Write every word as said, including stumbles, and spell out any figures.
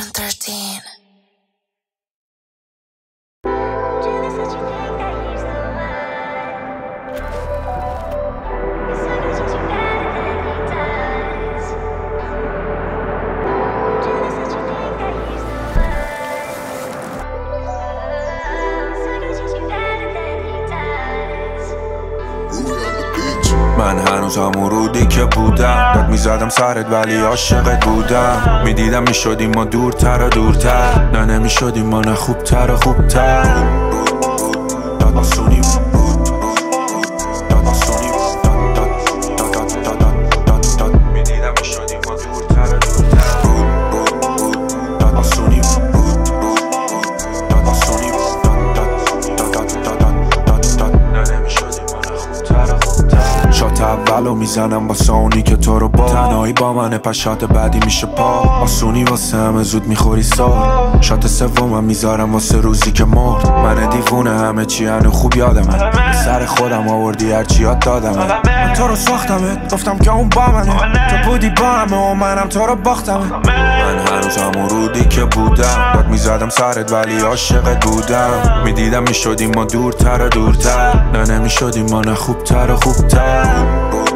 Session thirteen. من هنوز همون رودی که بودم، داد میزدم سرت ولی عاشقت بودم. میدیدم میشدیم ما دورتر و دورتر، نه نمیشدیم ما نه خوبتر و خوبتر. داد آسونی داد آسونی میدیدم میشدیم ما دورتر و دورتر. داد آسونی داد آسونی نه نمیشدیم ما نه خوبتر و خوبتر. شات اولو میزنم با سونی که تو رو با تنهایی با منه، پس شات بعدی میشه پا آسونی واسه همه زود میخوری سار. شات سومم میذارم واسه روزی که مرد. من دیوونه همه چی هنو خوب یادمه، سر خودم آوردی هرچی یاد دادمه. من تو رو ساختمت گفتم که اون با منه، تو بودی با همه و منم تو رو باختمه. من هنوز همون رودی که بودم، داد میزدم سرت ولی عاشقت بودم. میدیدم میشدیم ما دورتر و دورتر، نه نمیشدیم ما نه خوبتر و خوبتر.